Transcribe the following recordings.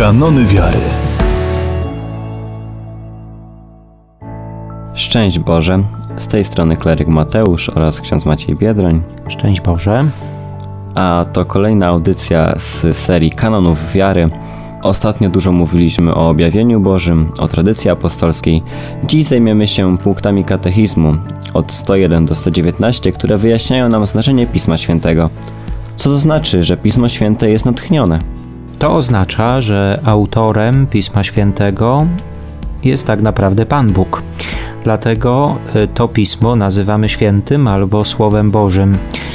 Kanony wiary. Szczęść Boże, z tej strony kleryk Mateusz oraz ksiądz Maciej Biedroń. Szczęść Boże. A to kolejna audycja z serii Kanonów wiary. Ostatnio dużo mówiliśmy o objawieniu Bożym, o tradycji apostolskiej. Dziś zajmiemy się punktami katechizmu od 101 do 119, które wyjaśniają nam znaczenie Pisma Świętego. Co to znaczy, że Pismo Święte jest natchnione? To oznacza, że autorem Pisma Świętego jest tak naprawdę Pan Bóg. Dlatego to Pismo nazywamy świętym albo Słowem Bożym.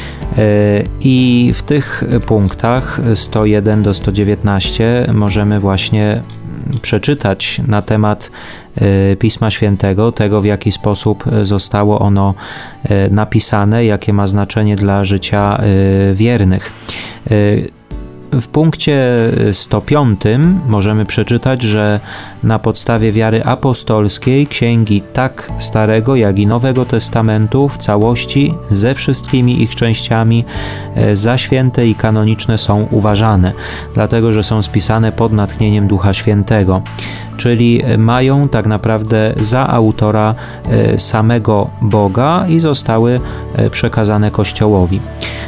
I w tych punktach 101 do 119 możemy właśnie przeczytać na temat Pisma Świętego, tego w jaki sposób zostało ono napisane, jakie ma znaczenie dla życia wiernych. W punkcie 105 możemy przeczytać, że na podstawie wiary apostolskiej księgi tak Starego, jak i Nowego Testamentu w całości, ze wszystkimi ich częściami za święte i kanoniczne są uważane, dlatego że są spisane pod natchnieniem Ducha Świętego, czyli mają tak naprawdę za autora samego Boga i zostały przekazane Kościołowi.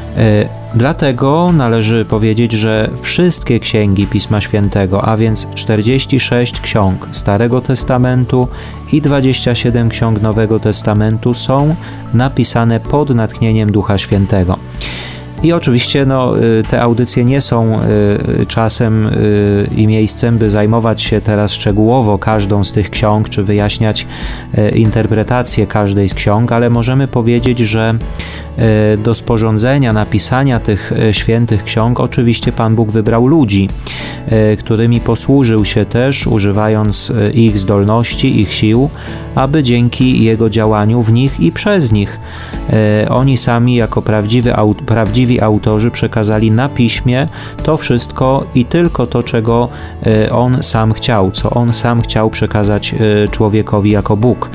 Dlatego należy powiedzieć, że wszystkie księgi Pisma Świętego, a więc 46 ksiąg Starego Testamentu i 27 ksiąg Nowego Testamentu są napisane pod natchnieniem Ducha Świętego. I oczywiście te audycje nie są czasem i miejscem, by zajmować się teraz szczegółowo każdą z tych ksiąg, czy wyjaśniać interpretację każdej z ksiąg, ale możemy powiedzieć, że do sporządzenia, napisania tych świętych ksiąg oczywiście Pan Bóg wybrał ludzi, którymi posłużył się też, używając ich zdolności, ich sił, aby dzięki Jego działaniu w nich i przez nich oni sami jako prawdziwi autorzy przekazali na piśmie to wszystko i tylko to, czego On sam chciał, co On sam chciał przekazać człowiekowi jako Bóg.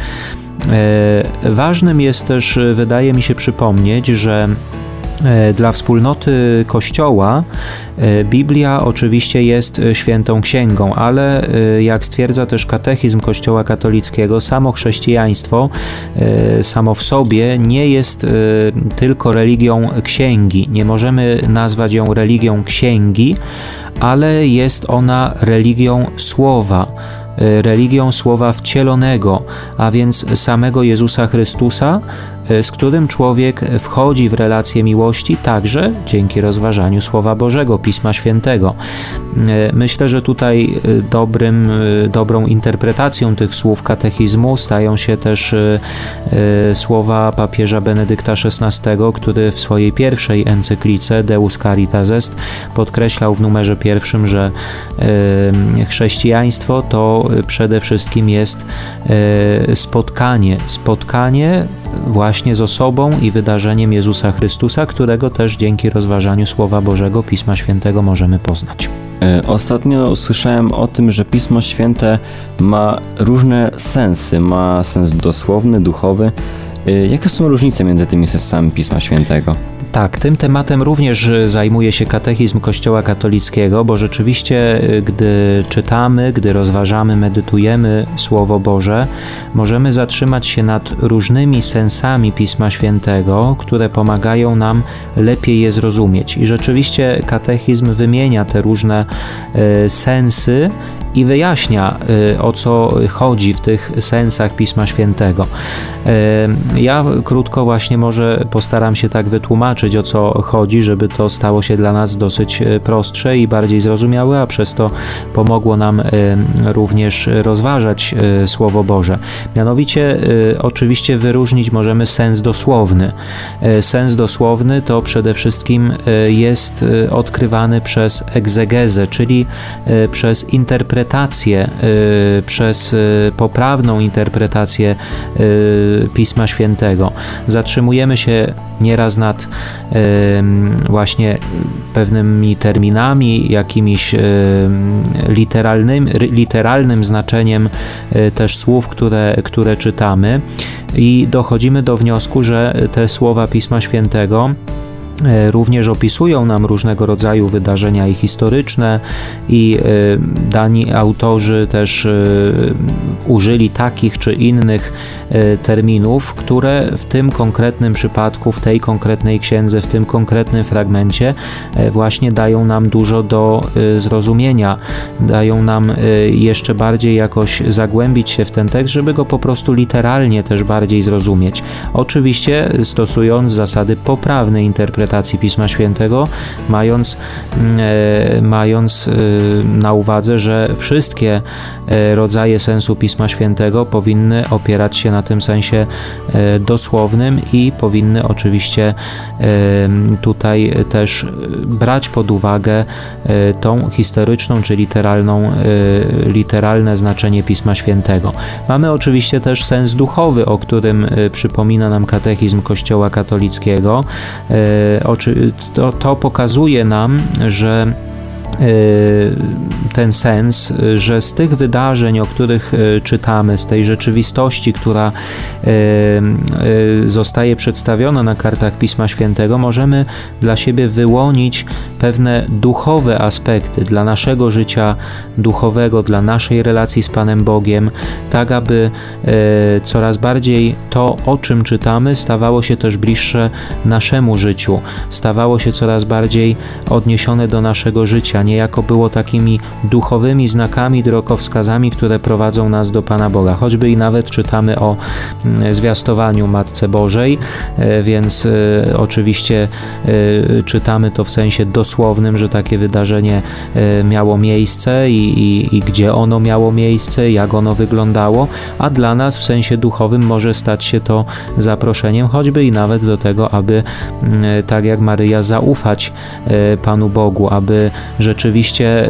Ważnym jest też, wydaje mi się, przypomnieć, że dla wspólnoty Kościoła Biblia oczywiście jest świętą księgą, ale jak stwierdza też katechizm Kościoła katolickiego, samo chrześcijaństwo samo w sobie nie jest tylko religią księgi. Nie możemy nazwać ją religią księgi, ale jest ona religią słowa wcielonego, a więc samego Jezusa Chrystusa, z którym człowiek wchodzi w relację miłości także dzięki rozważaniu Słowa Bożego, Pisma Świętego. Myślę, że tutaj dobrą interpretacją tych słów katechizmu stają się też słowa papieża Benedykta XVI, który w swojej pierwszej encyklice Deus Caritas Est podkreślał w numerze 1, że chrześcijaństwo to przede wszystkim jest spotkanie właśnie z osobą i wydarzeniem Jezusa Chrystusa, którego też dzięki rozważaniu Słowa Bożego, Pisma Świętego możemy poznać. Ostatnio usłyszałem o tym, że Pismo Święte ma różne sensy, ma sens dosłowny, duchowy. Jakie są różnice między tymi sensami Pisma Świętego? Tak, tym tematem również zajmuje się katechizm Kościoła katolickiego, bo rzeczywiście, gdy czytamy, gdy rozważamy, medytujemy Słowo Boże, możemy zatrzymać się nad różnymi sensami Pisma Świętego, które pomagają nam lepiej je zrozumieć. I rzeczywiście katechizm wymienia te różne sensy i wyjaśnia, o co chodzi w tych sensach Pisma Świętego. Ja krótko właśnie może postaram się tak wytłumaczyć, o co chodzi, żeby to stało się dla nas dosyć prostsze i bardziej zrozumiałe, a przez to pomogło nam również rozważać Słowo Boże. Mianowicie oczywiście wyróżnić możemy sens dosłowny. Sens dosłowny to przede wszystkim jest odkrywany przez egzegezę, czyli przez interpretację, przez poprawną interpretację Pisma Świętego. Zatrzymujemy się nieraz nad właśnie pewnymi terminami, jakimiś literalnym znaczeniem też słów, które czytamy i dochodzimy do wniosku, że te słowa Pisma Świętego również opisują nam różnego rodzaju wydarzenia i historyczne i dani autorzy też użyli takich czy innych terminów, które w tym konkretnym przypadku, w tej konkretnej księdze, w tym konkretnym fragmencie właśnie dają nam dużo do zrozumienia, dają nam jeszcze bardziej jakoś zagłębić się w ten tekst, żeby go po prostu literalnie też bardziej zrozumieć. Oczywiście stosując zasady poprawnej interpretacji Pisma Świętego, mając na uwadze, że wszystkie rodzaje sensu Pisma Świętego powinny opierać się na tym sensie dosłownym i powinny oczywiście tutaj też brać pod uwagę tą historyczną czy literalne znaczenie Pisma Świętego. Mamy oczywiście też sens duchowy, o którym przypomina nam katechizm Kościoła katolickiego. To pokazuje nam, że ten sens, że z tych wydarzeń, o których czytamy, z tej rzeczywistości, która zostaje przedstawiona na kartach Pisma Świętego, możemy dla siebie wyłonić pewne duchowe aspekty dla naszego życia duchowego, dla naszej relacji z Panem Bogiem, tak aby coraz bardziej to, o czym czytamy, stawało się też bliższe naszemu życiu, stawało się coraz bardziej odniesione do naszego życia, niejako było takimi duchowymi znakami, drogowskazami, które prowadzą nas do Pana Boga. Choćby i nawet czytamy o zwiastowaniu Matce Bożej, więc oczywiście czytamy to w sensie dosłownym, że takie wydarzenie miało miejsce i gdzie ono miało miejsce, jak ono wyglądało, a dla nas w sensie duchowym może stać się to zaproszeniem choćby i nawet do tego, aby tak jak Maryja zaufać Panu Bogu, aby rzeczywiście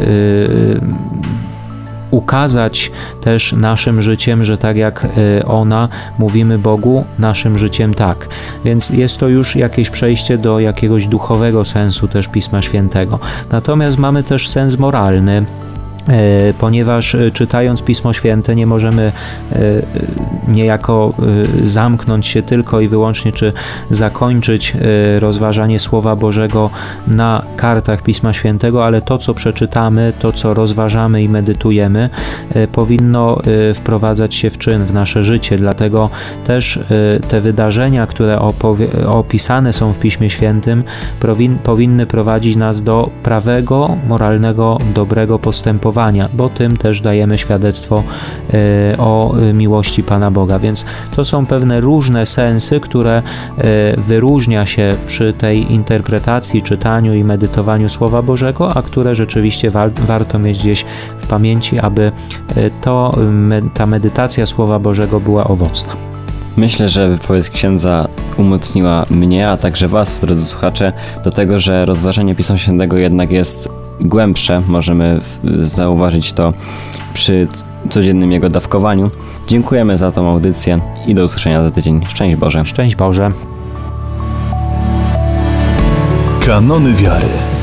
ukazać też naszym życiem, że tak jak ona, mówimy Bogu naszym życiem tak. Więc jest to już jakieś przejście do jakiegoś duchowego sensu też Pisma Świętego. Natomiast mamy też sens moralny, ponieważ czytając Pismo Święte nie możemy niejako zamknąć się tylko i wyłącznie, czy zakończyć rozważanie Słowa Bożego na kartach Pisma Świętego, ale to, co przeczytamy, to, co rozważamy i medytujemy, powinno wprowadzać się w czyn, w nasze życie. Dlatego też te wydarzenia, które opisane są w Piśmie Świętym, powinny prowadzić nas do prawego, moralnego, dobrego postępowania, bo tym też dajemy świadectwo o miłości Pana Boga. Więc to są pewne różne sensy, które wyróżnia się przy tej interpretacji, czytaniu i medytowaniu Słowa Bożego, a które rzeczywiście warto mieć gdzieś w pamięci, aby ta medytacja Słowa Bożego była owocna. Myślę, że wypowiedź księdza umocniła mnie, a także was, drodzy słuchacze, do tego, że rozważanie Pisma Świętego jednak jest głębsze. Możemy zauważyć to przy codziennym jego dawkowaniu. Dziękujemy za tą audycję i do usłyszenia za tydzień. Szczęść Boże. Szczęść Boże. Kanony wiary.